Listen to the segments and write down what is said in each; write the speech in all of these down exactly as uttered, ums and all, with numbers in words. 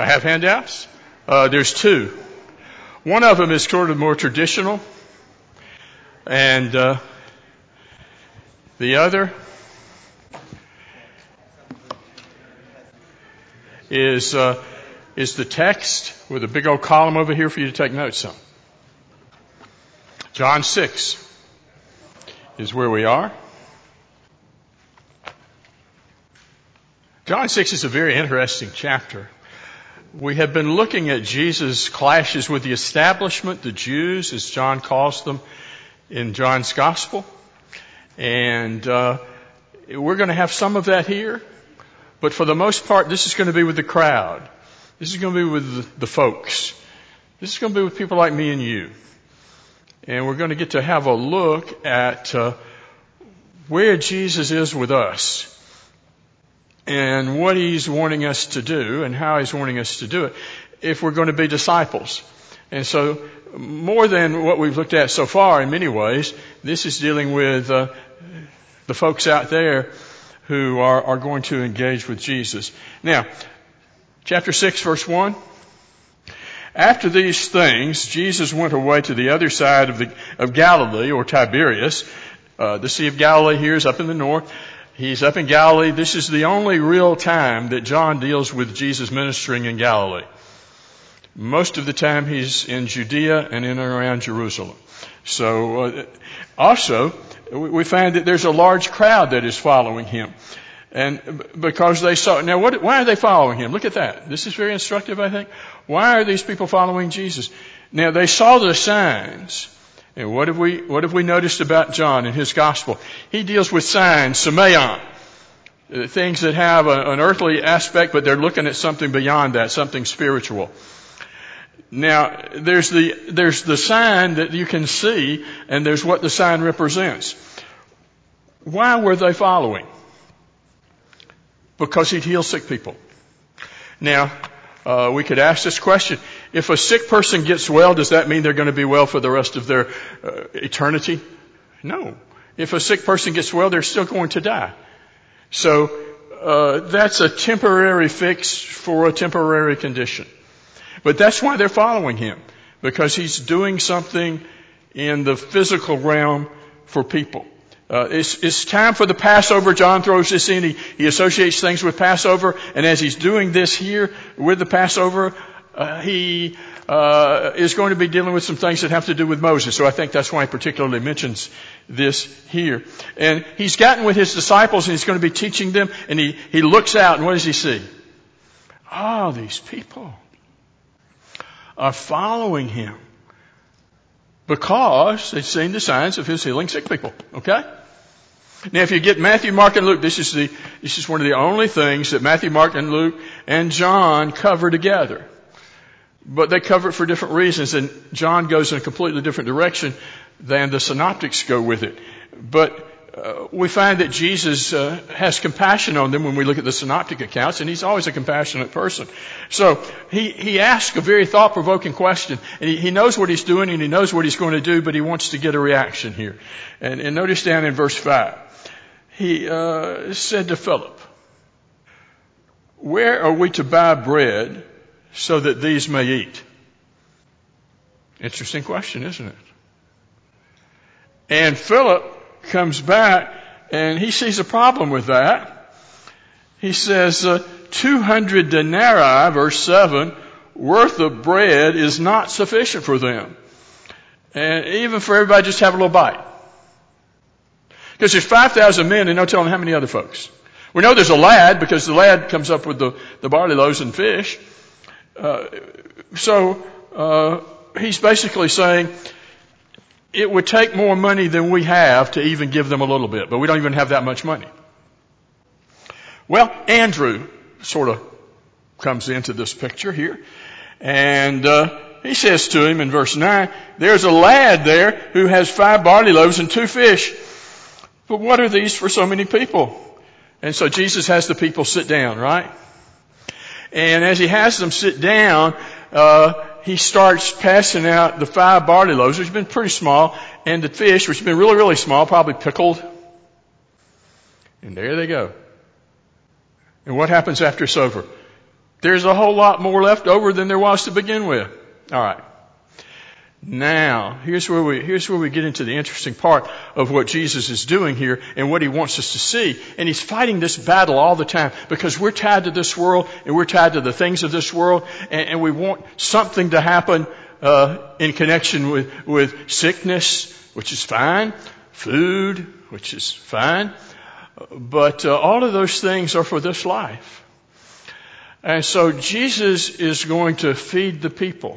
I have handouts. Uh, there's two. One of them is sort of more traditional, and uh, the other is uh, is the text with a big old column over here for you to take notes on. John six is where we are. John six is a very interesting chapter. We have been looking at Jesus' clashes with the establishment, the Jews, as John calls them in John's Gospel. And uh, we're going to have some of that here. But for the most part, this is going to be with the crowd. This is going to be with the, the folks. This is going to be with people like me and you. And we're going to get to have a look at uh, where Jesus is with us, and what he's wanting us to do and how he's wanting us to do it if we're going to be disciples. And so more than what we've looked at so far in many ways, this is dealing with uh, the folks out there who are, are going to engage with Jesus. Now, chapter six, verse one. After these things, Jesus went away to the other side of, the, of Galilee, or Tiberias. Uh, the Sea of Galilee here is up in the north. He's up in Galilee. This is the only real time that John deals with Jesus ministering in Galilee. Most of the time he's in Judea and in and around Jerusalem. So uh, also, we find that there's a large crowd that is following him. And because they saw, now what, why are they following him? Look at that. This is very instructive, I think. Why are these people following Jesus? Now they saw the signs. And what have we, what have we noticed about John in his gospel? He deals with signs, semeion, things that have a, an earthly aspect, but they're looking at something beyond that, something spiritual. Now, there's the, there's the sign that you can see, and there's what the sign represents. Why were they following? Because he'd heal sick people. Now, uh, we could ask this question. If a sick person gets well, does that mean they're going to be well for the rest of their uh, eternity? No. If a sick person gets well, they're still going to die. So, uh, that's a temporary fix for a temporary condition. But that's why they're following him. Because he's doing something in the physical realm for people. Uh, it's, it's time for the Passover. John throws this in. He, he associates things with Passover. And as he's doing this here with the Passover, uh, he uh, is going to be dealing with some things that have to do with Moses. So I think that's why he particularly mentions this here. And he's gotten with his disciples and he's going to be teaching them. And he, he looks out and what does he see? Oh, these people are following him because they've seen the signs of his healing sick people. Okay? Now, if you get Matthew, Mark, and Luke, this is the this is one of the only things that Matthew, Mark, and Luke and John cover together. But they cover it for different reasons, and John goes in a completely different direction than the synoptics go with it. But uh, we find that Jesus uh, has compassion on them when we look at the synoptic accounts, and he's always a compassionate person. So he he asks a very thought-provoking question, and he, he knows what he's doing and he knows what he's going to do, but he wants to get a reaction here. And, and notice down in verse five. He uh, said to Philip, "Where are we to buy bread so that these may eat?" Interesting question, isn't it? And Philip comes back and he sees a problem with that. He says, uh, two hundred denarii, verse seven, worth of bread is not sufficient for them. And even for everybody just have a little bite. Because there's five thousand men and no telling how many other folks. We know there's a lad because the lad comes up with the, the barley loaves and fish. Uh, so, uh, he's basically saying it would take more money than we have to even give them a little bit, but we don't even have that much money. Well, Andrew sort of comes into this picture here, and, uh, he says to him in verse nine, "There's a lad there who has five barley loaves and two fish. But what are these for so many people?" And so Jesus has the people sit down, right? And as he has them sit down, uh, he starts passing out the five barley loaves, which have been pretty small, and the fish, which have been really, really small, probably pickled. And there they go. And what happens after it's over? There's a whole lot more left over than there was to begin with. All right. Now, here's where we, here's where we get into the interesting part of what Jesus is doing here and what he wants us to see. And he's fighting this battle all the time because we're tied to this world and we're tied to the things of this world, and, and we want something to happen, uh, in connection with, with sickness, which is fine, food, which is fine. But, uh, all of those things are for this life. And so Jesus is going to feed the people.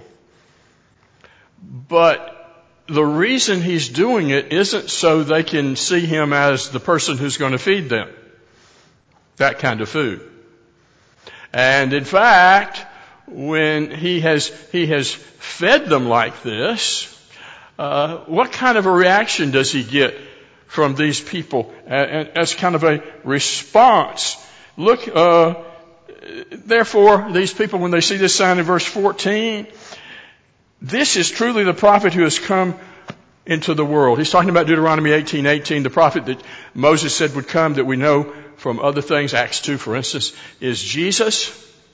But the reason he's doing it isn't so they can see him as the person who's going to feed them that kind of food. And in fact, when he has he has fed them like this, uh, what kind of a reaction does he get from these people as kind of a response? Look, uh, therefore, these people, when they see this sign in verse fourteen, this is truly the prophet who has come into the world. He's talking about Deuteronomy eighteen eighteen, the prophet that Moses said would come, that we know from other things. Acts two, for instance, is Jesus.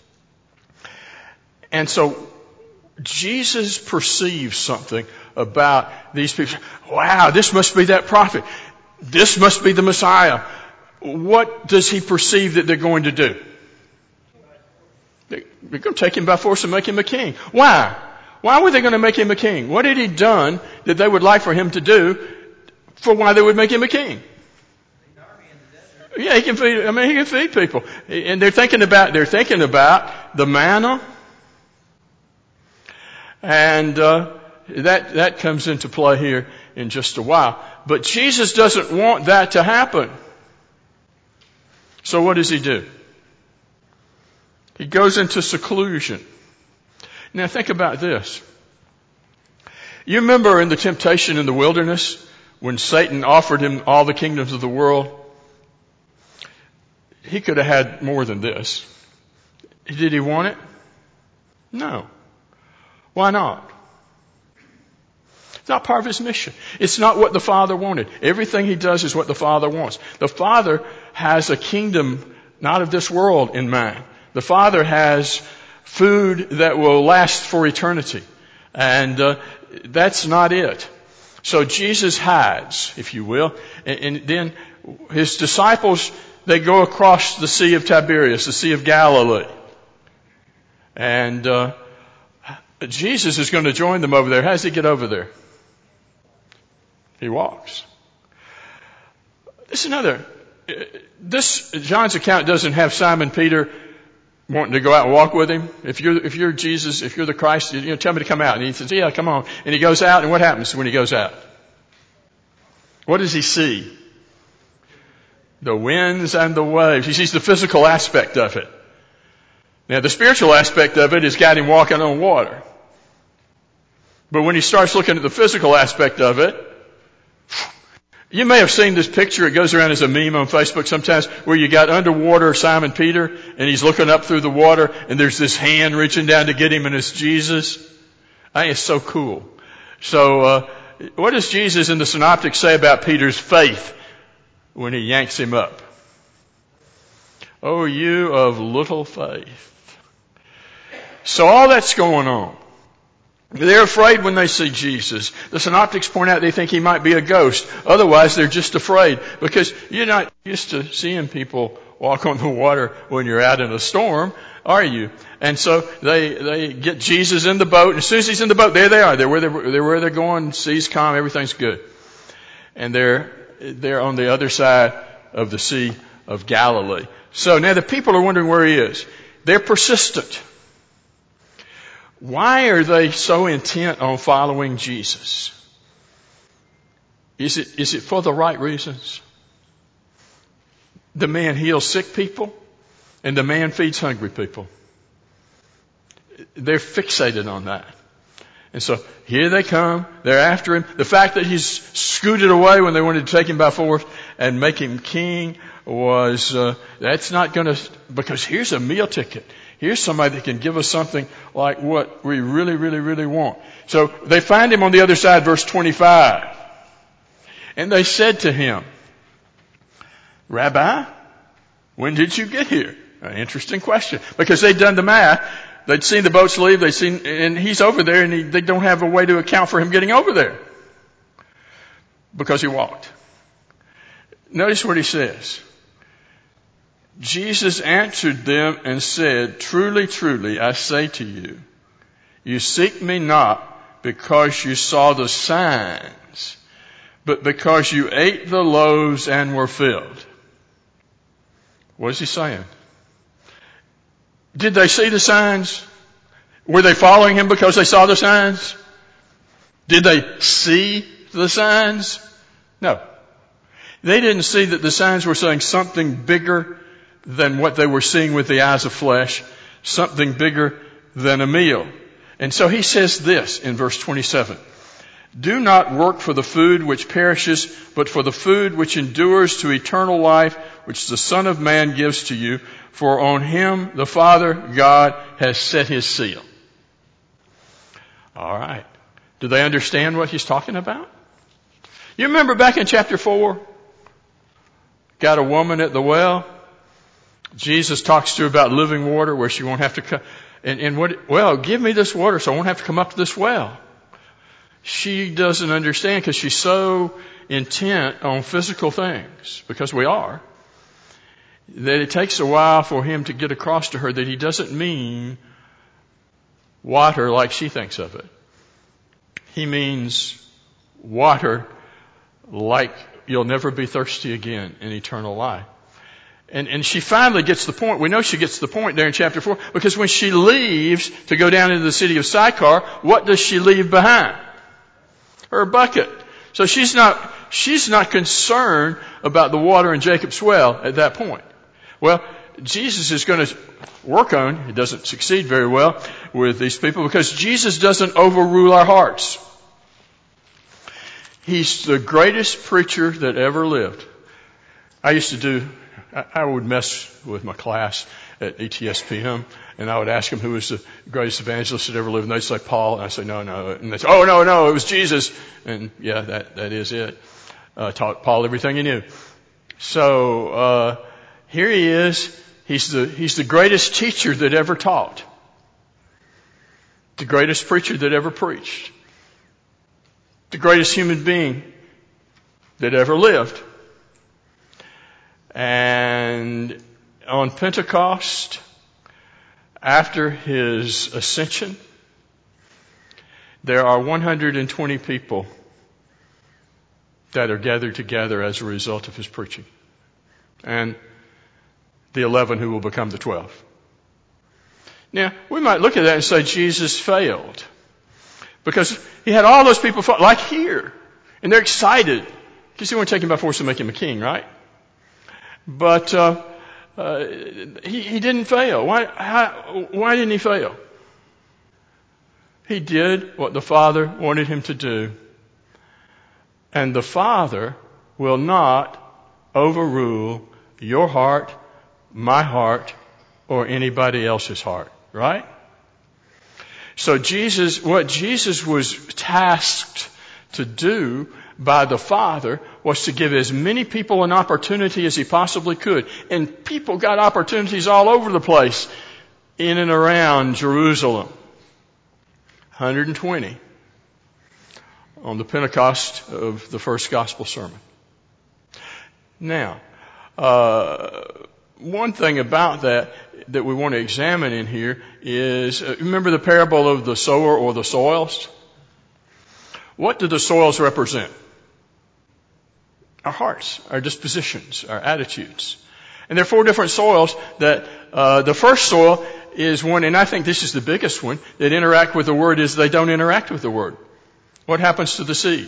And so Jesus perceives something about these people. Wow, this must be that prophet. This must be the Messiah. What does he perceive that they're going to do? They're going to take him by force and make him a king. Why? Why were they going to make him a king? What had he done that they would like for him to do for why they would make him a king? Yeah, he can feed, I mean, he can feed people. And they're thinking about, they're thinking about the manna. And, uh, that, that comes into play here in just a while. But Jesus doesn't want that to happen. So what does he do? He goes into seclusion. Now think about this. You remember in the temptation in the wilderness when Satan offered him all the kingdoms of the world? He could have had more than this. Did he want it? No. Why not? It's not part of his mission. It's not what the Father wanted. Everything he does is what the Father wants. The Father has a kingdom not of this world in mind. The Father has food that will last for eternity. And uh, that's not it. So Jesus hides, if you will. And, and then his disciples, they go across the Sea of Tiberias, the Sea of Galilee. And uh, Jesus is going to join them over there. How does he get over there? He walks. This is another. This, John's account doesn't have Simon Peter wanting to go out and walk with him. If you're, if you're Jesus, if you're the Christ, you know, tell me to come out. And he says, yeah, come on. And he goes out, and what happens when he goes out? What does he see? The winds and the waves. He sees the physical aspect of it. Now, the spiritual aspect of it has got him walking on water. But when he starts looking at the physical aspect of it, you may have seen this picture. It goes around as a meme on Facebook sometimes where you got underwater Simon Peter and he's looking up through the water and there's this hand reaching down to get him and it's Jesus. I think it's so cool. So, uh, what does Jesus in the Synoptics say about Peter's faith when he yanks him up? Oh, you of little faith. So all that's going on. They're afraid when they see Jesus. The Synoptics point out they think he might be a ghost. Otherwise, they're just afraid because you're not used to seeing people walk on the water when you're out in a storm, are you? And so they they get Jesus in the boat, and as soon as he's in the boat, there they are. They're where they're, they're where they're going. Sea's calm, everything's good, and they're they're on the other side of the Sea of Galilee. So now the people are wondering where he is. They're persistent. Why are they so intent on following Jesus? Is it, is it for the right reasons? The man heals sick people and the man feeds hungry people. They're fixated on that. And so here they come. They're after him. The fact that he's scooted away when they wanted to take him by force and make him king was, uh, that's not going to, because here's a meal ticket. Here's somebody that can give us something like what we really, really, really want. So they find him on the other side, verse twenty-five. And they said to him, Rabbi, when did you get here? An interesting question. Because they'd done the math. They'd seen the boats leave. They'd seen, and he's over there, and he, they don't have a way to account for him getting over there. Because he walked. Notice what he says. Jesus answered them and said, "Truly, truly, I say to you, you seek me not because you saw the signs, but because you ate the loaves and were filled." What is he saying? Did they see the signs? Were they following him because they saw the signs? Did they see the signs? No. They didn't see that the signs were saying something bigger than what they were seeing with the eyes of flesh, something bigger than a meal. And so he says this in verse twenty-seven. "Do not work for the food which perishes, but for the food which endures to eternal life, which the Son of Man gives to you, for on him the Father God has set his seal." All right. Do they understand what he's talking about? You remember back in chapter four? Got a woman at the well. Jesus talks to her about living water where she won't have to come. And, and what, well, give me this water so I won't have to come up to this well. She doesn't understand because she's so intent on physical things, because we are, that it takes a while for him to get across to her that he doesn't mean water like she thinks of it. He means water like you'll never be thirsty again in eternal life. And, and she finally gets the point. We know she gets the point there in chapter four, because when she leaves to go down into the city of Sychar, what does she leave behind? Her bucket. So she's not, she's not concerned about the water in Jacob's well at that point. Well, Jesus is going to work on, he doesn't succeed very well with these people, because Jesus doesn't overrule our hearts. He's the greatest preacher that ever lived. I used to do, I would mess with my class at E T S P M, and I would ask them who was the greatest evangelist that ever lived, and they'd say Paul, and I'd say no, no, and they'd say, oh, no, no, it was Jesus. And yeah, that, that is it. Uh, taught Paul everything he knew. So, uh, here he is. He's the, he's the greatest teacher that ever taught. The greatest preacher that ever preached. The greatest human being that ever lived. And on Pentecost, after his ascension, there are one hundred twenty people that are gathered together as a result of his preaching. And the eleven who will become the twelve. Now, we might look at that and say Jesus failed. Because he had all those people, like here, and they're excited. Because he wanted to take him by force and make him a king, right? But uh, uh, he, he didn't fail. Why, how, why didn't he fail? He did what the Father wanted him to do. And the Father will not overrule your heart, my heart, or anybody else's heart, right? So Jesus, what Jesus was tasked to do by the Father was to give as many people an opportunity as he possibly could. And people got opportunities all over the place in and around Jerusalem. one hundred twenty on the Pentecost of the first gospel sermon. Now, uh, one thing about that that we want to examine in here is, uh, remember the parable of the sower or the soils? What do the soils represent? Our hearts, our dispositions, our attitudes. And there are four different soils that, uh, the first soil is one, and I think this is the biggest one, that interact with the Word is they don't interact with the Word. What happens to the seed?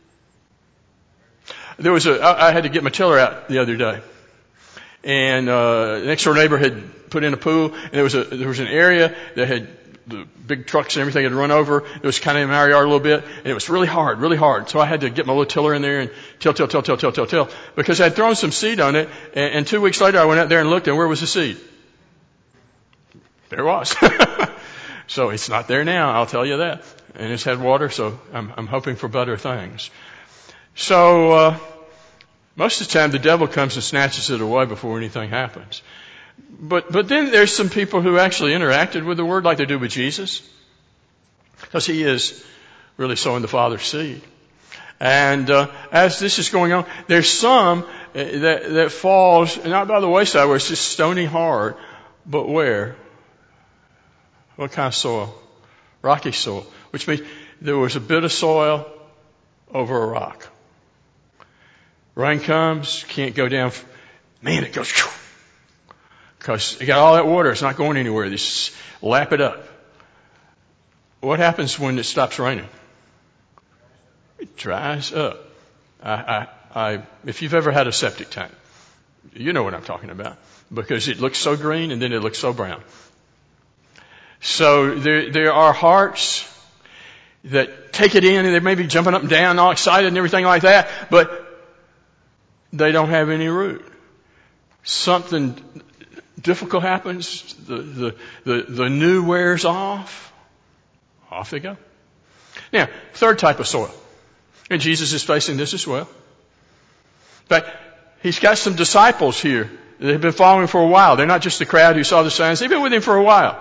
There was a, I, I had to get my tiller out the other day. And, uh, the next door neighbor had put in a pool, and there was a, there was an area that had, the big trucks and everything had run over. It was kind of in my yard a little bit, and it was really hard, really hard. So I had to get my little tiller in there and till, till, till, till, till, till, till, because I had thrown some seed on it, and, and two weeks later I went out there and looked, and where was the seed? There it was. So it's not there now, I'll tell you that. And it's had water, so I'm, I'm hoping for better things. So, uh, most of the time the devil comes and snatches it away before anything happens. But, but then there's some people who actually interacted with the Word like they do with Jesus. Because He is really sowing the Father's seed. And uh, as this is going on, there's some that, that falls, not by the wayside where it's just stony hard, but where? What kind of soil? Rocky soil. Which means there was a bit of soil over a rock. Rain comes, can't go down. Man, it goes, because you got all that water, it's not going anywhere. They just lap it up. What happens when it stops raining? It dries up. I, I, I, if you've ever had a septic tank, you know what I'm talking about, because it looks so green and then it looks so brown. So there, there are hearts that take it in and they may be jumping up and down, all excited and everything like that, but they don't have any root. Something difficult happens, the, the, the, the new wears off, off they go. Now, third type of soil. And Jesus is facing this as well. In fact, He's got some disciples here that have been following for a while. They're not just the crowd who saw the signs. They've been with Him for a while.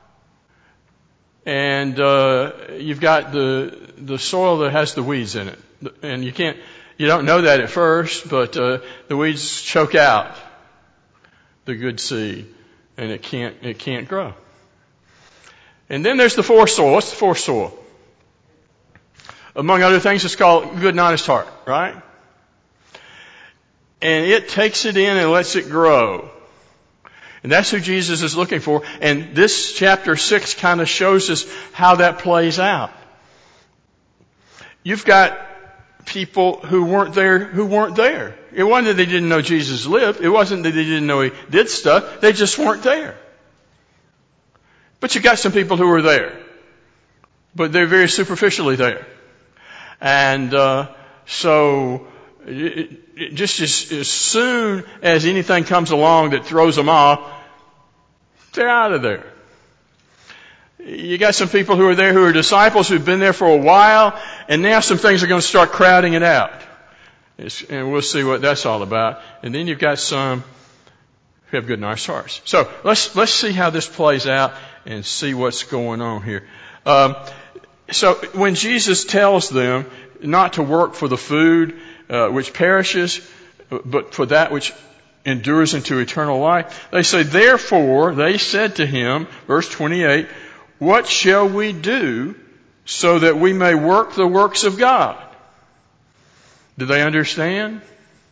And uh you've got the the soil that has the weeds in it. And you can't, you don't know that at first, but uh the weeds choke out the good seed. And it can't, it can't grow. And then there's the fourth soil. What's the fourth soil? Among other things, it's called good and honest heart, right? And it takes it in and lets it grow. And that's who Jesus is looking for. And this chapter six kind of shows us how that plays out. You've got people who weren't there, who weren't there. It wasn't that they didn't know Jesus lived. It wasn't that they didn't know He did stuff. They just weren't there. But you've got some people who were there. But they're very superficially there. And uh so it, it just as, as soon as anything comes along that throws them off, they're out of there. You got some people who are there who are disciples who've been there for a while, and now some things are going to start crowding it out. It's, and we'll see what that's all about. And then you've got some who have good and honest hearts. So let's let's see how this plays out and see what's going on here. Um, So when Jesus tells them not to work for the food uh, which perishes, but for that which endures into eternal life, they say, therefore, they said to Him, verse twenty-eight, what shall we do so that we may work the works of God? Do they understand?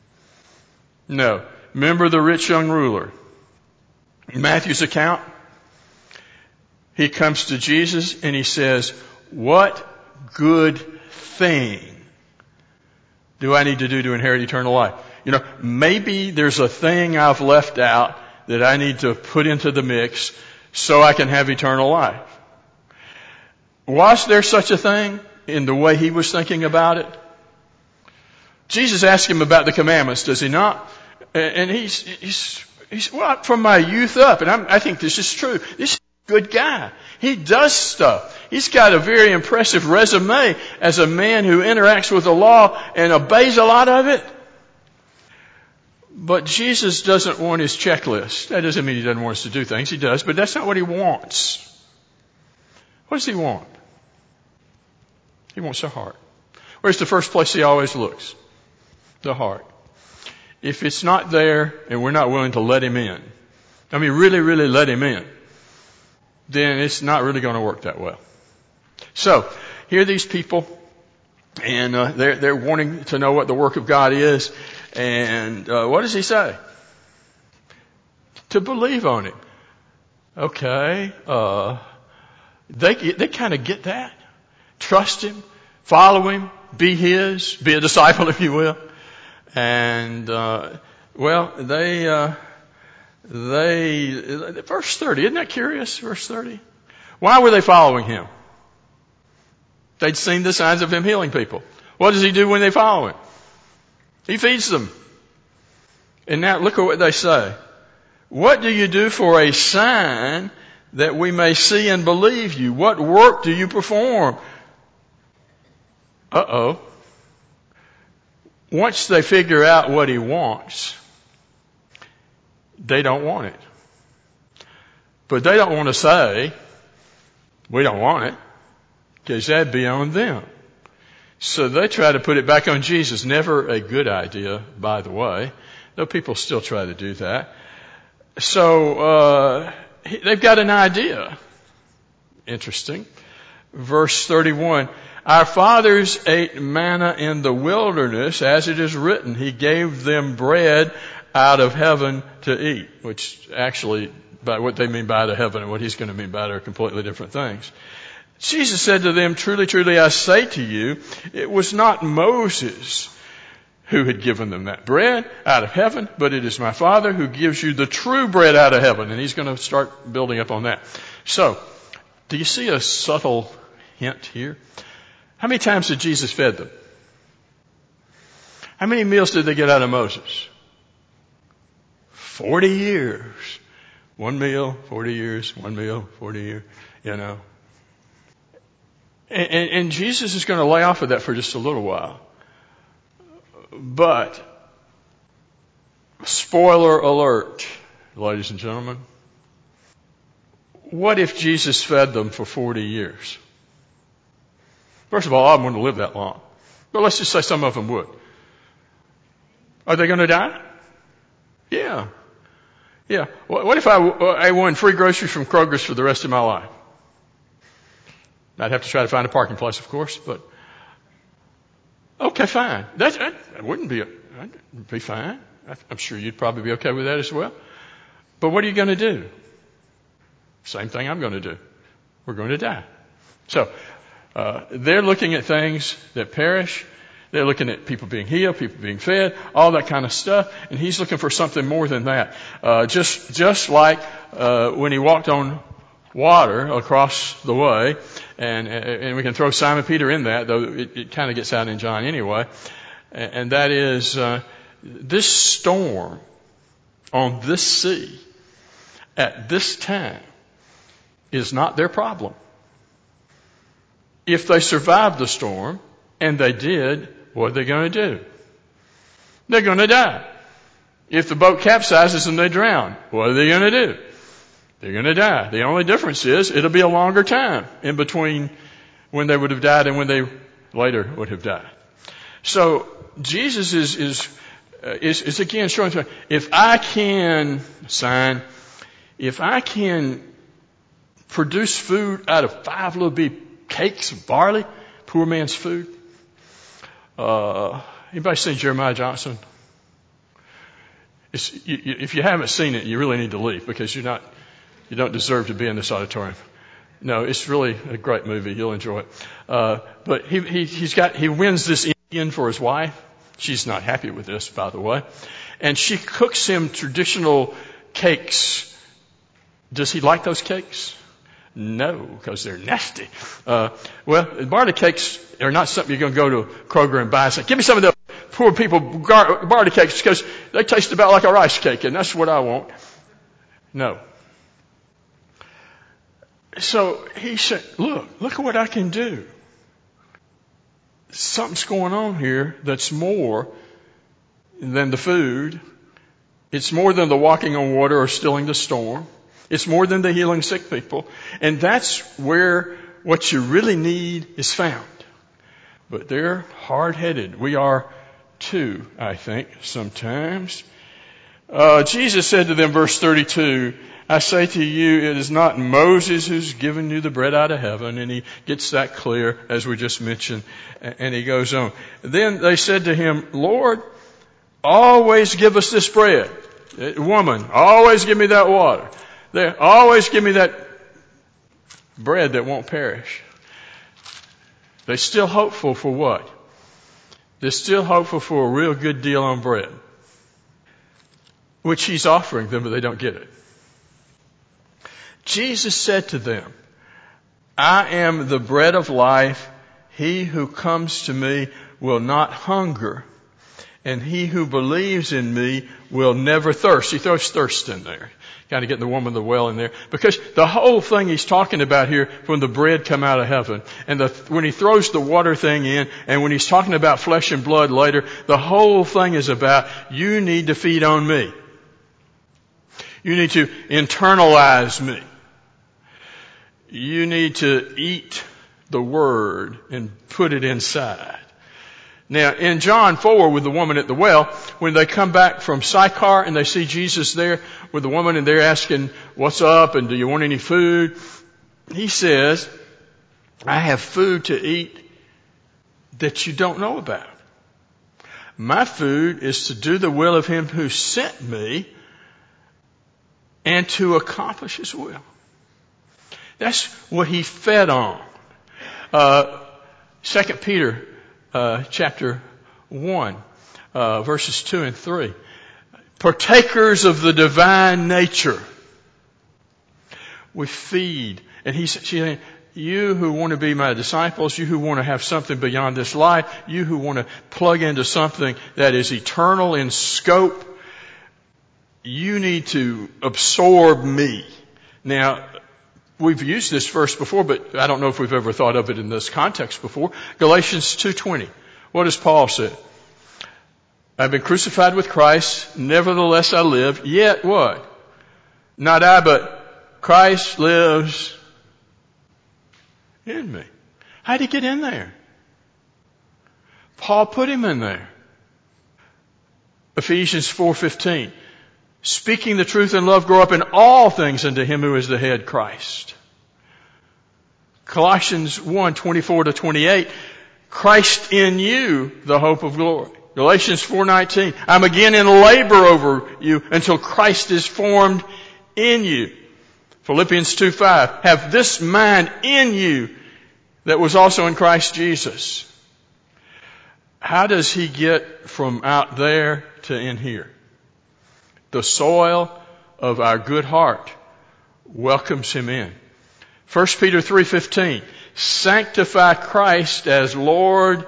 No. Remember the rich young ruler. In Matthew's account, he comes to Jesus and he says, what good thing do I need to do to inherit eternal life? You know, maybe there's a thing I've left out that I need to put into the mix so I can have eternal life. Was there such a thing in the way he was thinking about it? Jesus asked him about the commandments, does he not? And he's, he's, he's well, from my youth up, and I'm, I think this is true. This is a good guy. He does stuff. He's got a very impressive resume as a man who interacts with the law and obeys a lot of it. But Jesus doesn't want his checklist. That doesn't mean he doesn't want us to do things. He does, but that's not what he wants. What does he want? He wants our heart. Where's the first place he always looks? The heart. If it's not there and we're not willing to let him in, I mean really, really let him in, then it's not really going to work that well. So, here are these people, and uh, they're, they're wanting to know what the work of God is. And uh, what does he say? To believe on him. Okay, uh, they they kind of get that. Trust him, follow him, be his, be a disciple, if you will. And uh, well, they uh, they verse thirty. Isn't that curious? Verse thirty. Why were they following him? They'd seen the signs of him healing people. What does he do when they follow him? He feeds them. And now look at what they say. What do you do for a sign that we may see and believe you? What work do you perform? Uh-oh. Once they figure out what he wants, they don't want it. But they don't want to say, we don't want it, because that'd be on them. So they try to put it back on Jesus. Never a good idea, by the way, though people still try to do that. So uh they've got an idea. Interesting. Verse thirty-one, our fathers ate manna in the wilderness, as it is written, he gave them bread out of heaven to eat, which actually, by what they mean by out of heaven and what he's going to mean by it are completely different things. Jesus said to them, truly, truly, I say to you, it was not Moses who had given them that bread out of heaven, but it is my Father who gives you the true bread out of heaven. And he's going to start building up on that. So, do you see a subtle hint here? How many times did Jesus feed them? How many meals did they get out of Moses? Forty years. One meal, forty years, one meal, forty years, you know. And, and, and Jesus is going to lay off of that for just a little while. But, spoiler alert, ladies and gentlemen, what if Jesus fed them for forty years? First of all, I wouldn't live that long. But let's just say some of them would. Are they going to die? Yeah. Yeah. What if I, I won free groceries from Kroger's for the rest of my life? I'd have to try to find a parking place, of course, but okay, fine. That, that, that wouldn't be, that'd be fine. I'm sure you'd probably be okay with that as well. But what are you going to do? Same thing I'm going to do. We're going to die. So, uh, they're looking at things that perish. They're looking at people being healed, people being fed, all that kind of stuff. And he's looking for something more than that. Uh, just, just like, uh, when he walked on water across the way, and, and we can throw Simon Peter in that, though it, it kind of gets out in John anyway. And, and that is, uh, this storm on this sea at this time is not their problem. If they survived the storm, and they did, what are they going to do? They're going to die. If the boat capsizes and they drown, what are they going to do? They're going to die. The only difference is it'll be a longer time in between when they would have died and when they later would have died. So Jesus is is uh, is, is again showing to if I can sign, if I can produce food out of five little bitty cakes of barley, poor man's food. Uh, anybody seen Jeremiah Johnson? It's, you, you, if you haven't seen it, you really need to leave because you're not, you don't deserve to be in this auditorium. No, it's really a great movie. You'll enjoy it. Uh, but he, he, he's got, he wins this Indian for his wife. She's not happy with this, by the way. And she cooks him traditional cakes. Does he like those cakes? No, because they're nasty. Uh, well, barley cakes are not something you're going to go to Kroger and buy and say, give me some of the poor people gar- barley cakes because they taste about like a rice cake and that's what I want. No. So he said, look, look at what I can do. Something's going on here that's more than the food. It's more than the walking on water or stilling the storm. It's more than the healing sick people. And that's where what you really need is found. But they're hard-headed. We are too, I think, sometimes. Uh, Jesus said to them, verse thirty-two, I say to you, it is not Moses who's given you the bread out of heaven. And he gets that clear, as we just mentioned. And he goes on. Then they said to him, Lord, always give us this bread. Woman, always give me that water. They always give me that bread that won't perish. They're still hopeful for what? They're still hopeful for a real good deal on bread, which he's offering them, but they don't get it. Jesus said to them, I am the bread of life. He who comes to me will not hunger, and he who believes in me will never thirst. He throws thirst in there. Kind of getting the woman of the well in there. Because the whole thing he's talking about here, when the bread come out of heaven, and the, when he throws the water thing in, and when he's talking about flesh and blood later, the whole thing is about, you need to feed on me. You need to internalize me. You need to eat the Word and put it inside. Now, in John four with the woman at the well, when they come back from Sychar and they see Jesus there with the woman and they're asking, what's up and do you want any food? He says, I have food to eat that you don't know about. My food is to do the will of Him who sent me and to accomplish His will. That's what He fed on. Uh, Second Peter Uh, chapter one, uh, verses two and three. Partakers of the divine nature. We feed. And he's saying, you who want to be my disciples, you who want to have something beyond this life, you who want to plug into something that is eternal in scope, you need to absorb me. Now, we've used this verse before, but I don't know if we've ever thought of it in this context before. Galatians two twenty. What does Paul say? I've been crucified with Christ, nevertheless I live, yet what? Not I, but Christ lives in me. How'd he get in there? Paul put him in there. Ephesians four fifteen. Speaking the truth in love, grow up in all things unto Him who is the head, Christ. Colossians one twenty-four to twenty-eight. Christ in you, the hope of glory. Galatians four nineteen. I'm again in labor over you until Christ is formed in you. Philippians two five. Have this mind in you that was also in Christ Jesus. How does he get from out there to in here? The soil of our good heart welcomes him in. First Peter three fifteen. Sanctify Christ as Lord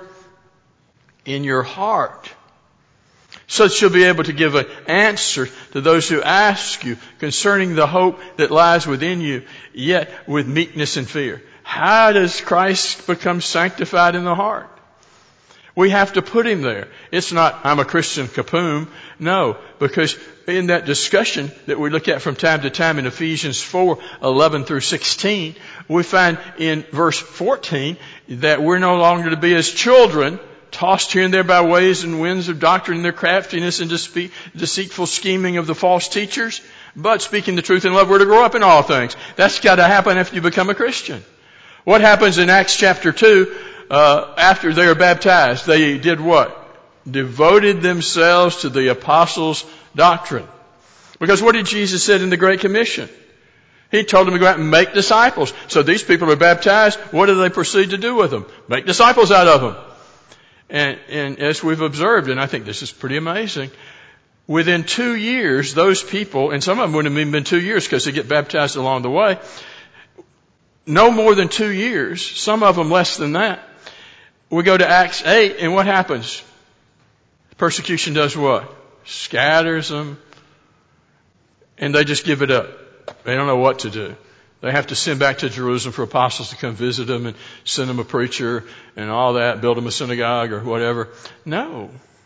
in your heart, so that you'll be able to give an answer to those who ask you concerning the hope that lies within you, yet with meekness and fear. How does Christ become sanctified in the heart? We have to put him there. It's not, I'm a Christian kapoom. No, because in that discussion that we look at from time to time in Ephesians four eleven through sixteen, we find in verse fourteen that we're no longer to be as children, tossed here and there by waves and winds of doctrine and their craftiness and deceit, deceitful scheming of the false teachers, but speaking the truth in love, we're to grow up in all things. That's got to happen after you become a Christian. What happens in Acts chapter two? Uh, after they were baptized, they did what? Devoted themselves to the apostles' doctrine. Because what did Jesus say in the Great Commission? He told them to go out and make disciples. So these people are baptized. What do they proceed to do with them? Make disciples out of them. And, and as we've observed, and I think this is pretty amazing, within two years, those people, and some of them wouldn't have even been two years because they get baptized along the way, no more than two years, some of them less than that. We go to Acts eight, and what happens? Persecution does what? Scatters them, and they just give it up. They don't know what to do. They have to send back to Jerusalem for apostles to come visit them and send them a preacher and all that, build them a synagogue or whatever. No.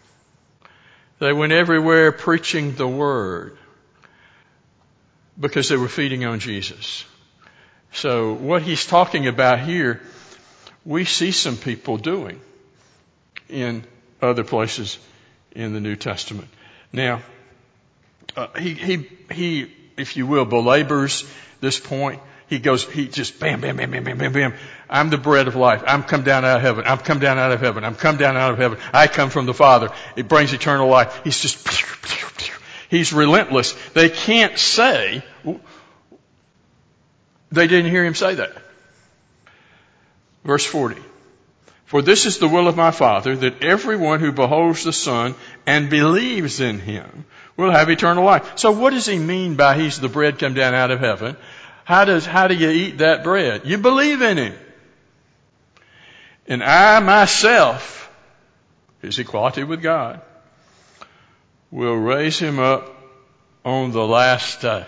They went everywhere preaching the word because they were feeding on Jesus. So what he's talking about here, we see some people doing in other places in the New Testament. Now, uh, he, he, he, if you will, belabors this point. He goes, he just bam, bam, bam, bam, bam, bam, bam. I'm the bread of life. I'm come down out of heaven. I'm come down out of heaven. I'm come down out of heaven. I come from the Father. It brings eternal life. He's just, he's relentless. They can't say, they didn't hear him say that. Verse forty. For this is the will of my Father, that everyone who beholds the Son and believes in him will have eternal life. So what does he mean by he's the bread come down out of heaven? How does, how do you eat that bread? You believe in him. And I myself, his equality with God, will raise him up on the last day.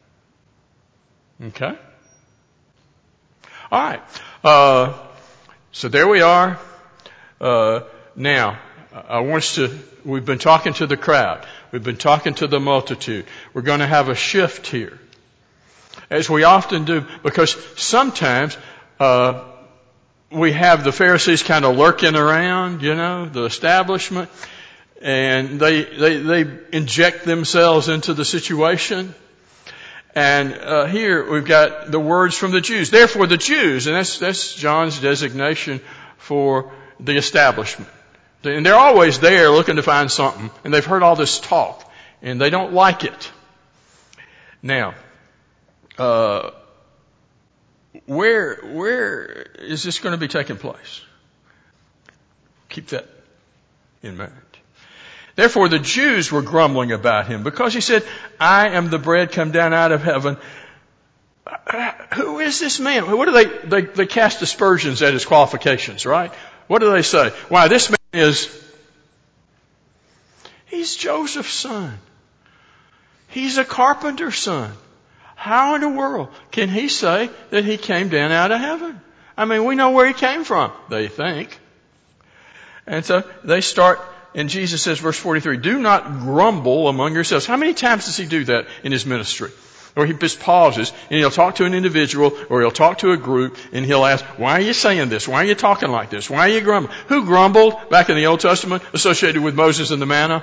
Okay? All right. Uh, so there we are. Uh, now, I want us to, we've been talking to the crowd. We've been talking to the multitude. We're going to have a shift here. as we often do, because sometimes uh we have the Pharisees kind of lurking around, you know, the establishment, and they they they inject themselves into the situation. And uh here we've got the words from the Jews. Therefore the Jews, and that's that's John's designation for the establishment. And they're always there looking to find something, and they've heard all this talk, and they don't like it. Now, uh where where is this going to be taking place? Keep that in mind. Therefore the Jews were grumbling about him because he said, I am the bread come down out of heaven. Who is this man? What do they, they, they cast aspersions at his qualifications, right? What do they say? Why, this man is, he's Joseph's son. He's a carpenter's son. How in the world can he say that he came down out of heaven? I mean, we know where he came from, they think. And so they start, and Jesus says, verse forty-three, do not grumble among yourselves. How many times does he do that in his ministry? Or he just pauses, and he'll talk to an individual, or he'll talk to a group, and he'll ask, why are you saying this? Why are you talking like this? Why are you grumbling? Who grumbled back in the Old Testament associated with Moses and the manna?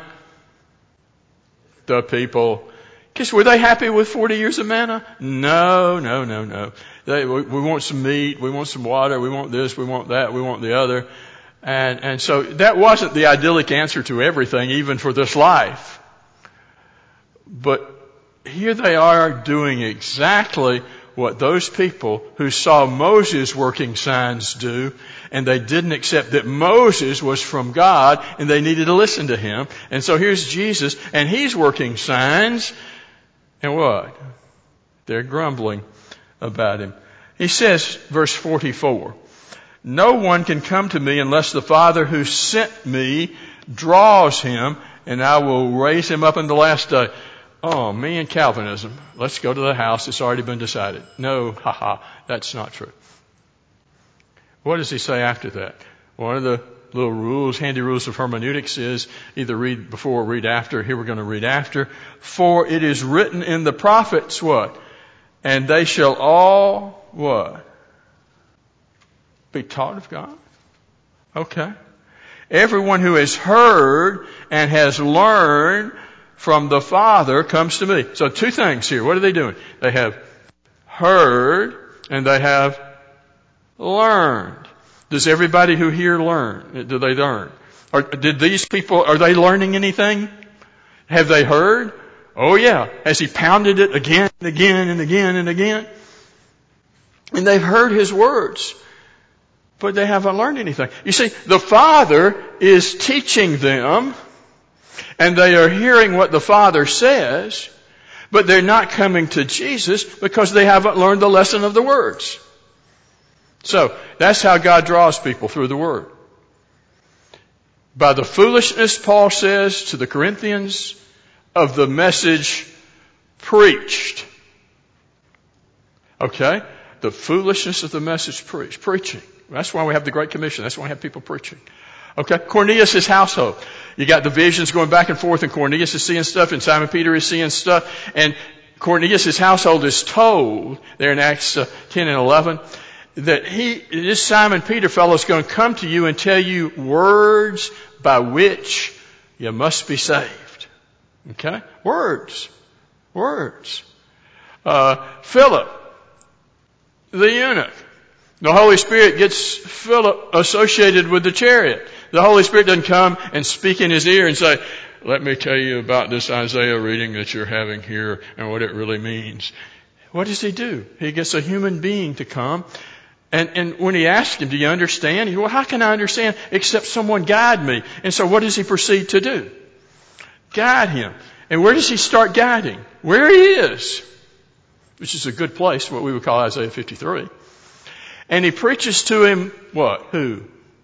The people. Because were they happy with forty years of manna? No, no, no, no. They, we, we want some meat, we want some water, we want this, we want that, we want the other. And, and so that wasn't the idyllic answer to everything, even for this life. But here they are doing exactly what those people who saw Moses working signs do, and they didn't accept that Moses was from God, and they needed to listen to him. And so here's Jesus, and he's working signs, and what? They're grumbling about him. He says, verse forty-four, no one can come to me unless the Father who sent me draws him, and I will raise him up in the last day. Oh, me and Calvinism. Let's go to the house. It's already been decided. No, haha, that's not true. What does he say after that? One of the little rules, handy rules of hermeneutics is either read before or read after. Here we're going to read after. For it is written in the prophets, what? And they shall all, what? Be taught of God? Okay. Everyone who has heard and has learned from the Father comes to me. So two things here. What are they doing? They have heard and they have learned. Does everybody who hear learn? Do they learn? Or did these people, are they learning anything? Have they heard? Oh yeah. Has he pounded it again and again and again and again? And they've heard his words, but they haven't learned anything. You see, the Father is teaching them, and they are hearing what the Father says, but they're not coming to Jesus because they haven't learned the lesson of the words. So, that's how God draws people, through the Word. By the foolishness, Paul says to the Corinthians, of the message preached. Okay? The foolishness of the message preached. Preaching. That's why we have the Great Commission. That's why we have people preaching. Okay? Cornelius' household. You got the visions going back and forth, and Cornelius is seeing stuff, and Simon Peter is seeing stuff, and Cornelius' household is told, there in Acts uh, ten and eleven, that he, this Simon Peter fellow is going to come to you and tell you words by which you must be saved. Okay? Words. Words. Uh, Philip, the eunuch. The Holy Spirit gets Philip associated with the chariot. The Holy Spirit doesn't come and speak in his ear and say, let me tell you about this Isaiah reading that you're having here and what it really means. What does he do? He gets a human being to come. And, and when he asks him, do you understand? He, well, how can I understand except someone guide me? And so what does he proceed to do? Guide him. And where does he start guiding? Where he is. Which is a good place, what we would call Isaiah fifty-three. And he preaches to him, what? Who?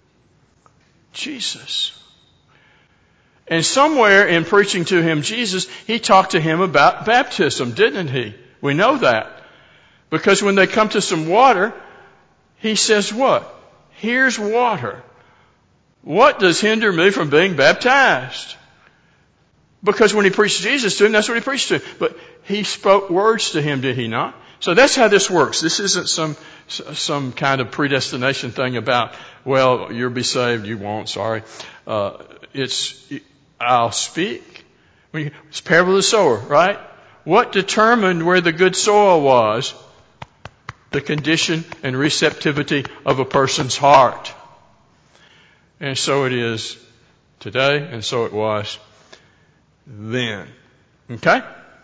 Jesus. And somewhere in preaching to him Jesus, he talked to him about baptism, didn't he? We know that. Because when they come to some water, he says what? Here's water. What does hinder me from being baptized? Because when he preached Jesus to him, that's what he preached to him. But he spoke words to him, did he not? So that's how this works. This isn't some some kind of predestination thing about, well, you'll be saved, you won't, sorry. Uh, it's, I'll speak. It's parable of the sower, right? What determined where the good soil was? The condition and receptivity of a person's heart. And so it is today, and so it was then. Okay?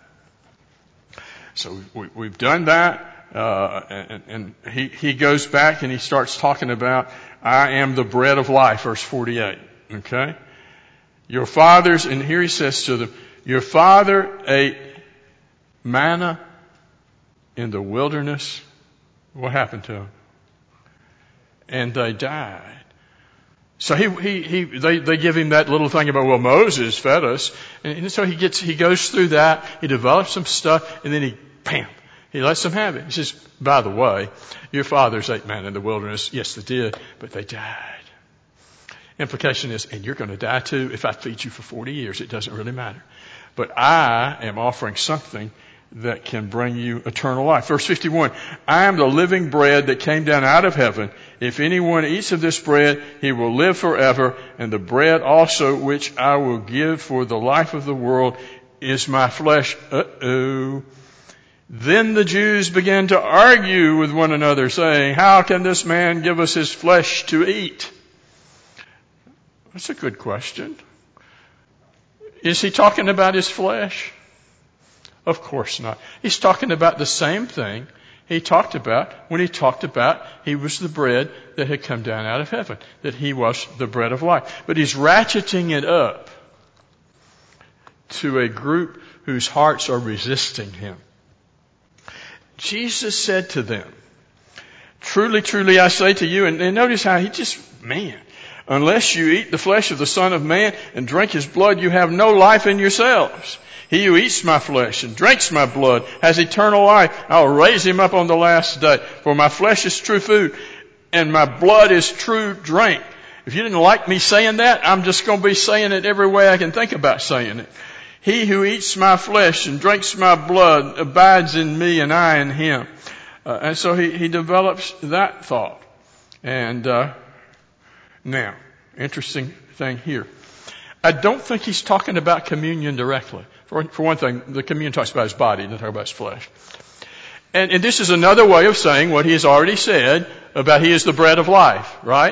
So we, we've done that. Uh, and, and he, he goes back and he starts talking about, I am the bread of life, verse forty-eight. Okay? Your fathers, and here he says to them, your father ate manna in the wilderness. What happened to them? And they died. So he, he, he, they, they give him that little thing about, well, Moses fed us. And, and so he gets, he goes through that, he develops some stuff, and then he, bam, he lets them have it. He says, by the way, your fathers ate manna in the wilderness. Yes, they did, but they died. Implication is, and you're going to die too if I feed you for forty years. It doesn't really matter. But I am offering something that can bring you eternal life. Verse fifty-one, I am the living bread that came down out of heaven. If anyone eats of this bread, he will live forever. And the bread also which I will give for the life of the world is my flesh. Uh-oh. Then the Jews began to argue with one another, saying, how can this man give us his flesh to eat? That's a good question. Is he talking about his flesh? Of course not. He's talking about the same thing he talked about when he talked about he was the bread that had come down out of heaven, that he was the bread of life. But he's ratcheting it up to a group whose hearts are resisting him. Jesus said to them, truly, truly, I say to you, and, and notice how he just, man, unless you eat the flesh of the Son of Man and drink his blood, you have no life in yourselves. He who eats my flesh and drinks my blood has eternal life. I'll raise him up on the last day. For my flesh is true food and my blood is true drink. If you didn't like me saying that, I'm just going to be saying it every way I can think about saying it. He who eats my flesh and drinks my blood abides in me and I in him. Uh, and so he, he develops that thought. And uh, now, interesting thing here. I don't think he's talking about communion directly. For, for one thing, the communion talks about his body, doesn't talk about his flesh. And, and this is another way of saying what he has already said about he is the bread of life, right?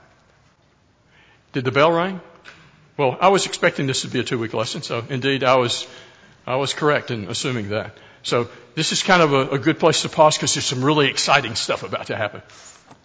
Did the bell ring? Well, I was expecting this to be a two-week lesson, so indeed I was, I was correct in assuming that. So this is kind of a, a good place to pause because there's some really exciting stuff about to happen.